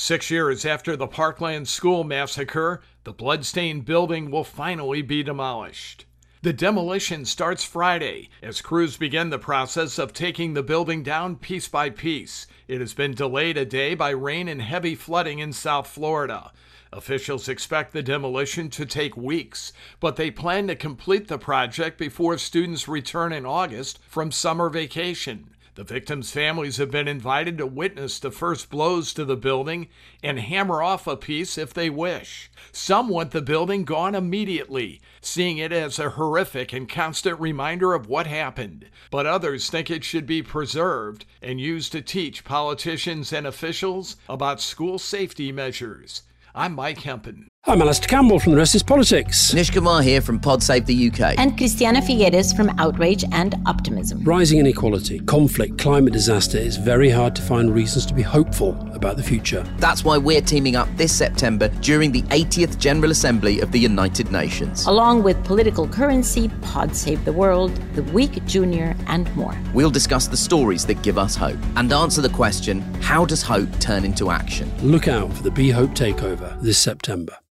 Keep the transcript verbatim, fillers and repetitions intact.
Six years after the Parkland School massacre, the bloodstained building will finally be demolished. The demolition starts Friday as crews begin the process of taking the building down piece by piece. It has been delayed a day by rain and heavy flooding in South Florida. Officials expect the demolition to take weeks, but they plan to complete the project before students return in August from summer vacation. The victims' families have been invited to witness the first blows to the building and hammer off a piece if they wish. Some want the building gone immediately, seeing it as a horrific and constant reminder of what happened. But others think it should be preserved and used to teach politicians and officials about school safety measures. I'm Mike Hempen. I'm Alistair Campbell from The Rest is Politics. Nish Kumar here from Pod Save the U K. And Christiana Figueres from Outrage and Optimism. Rising inequality, conflict, climate disaster, it's very hard to find reasons to be hopeful about the future. That's why we're teaming up this September during the eightieth General Assembly of the United Nations. Along with Political Currency, Pod Save the World, The Week Junior, and more. We'll discuss the stories that give us hope and answer the question, how does hope turn into action? Look out for the Be Hope Takeover this September.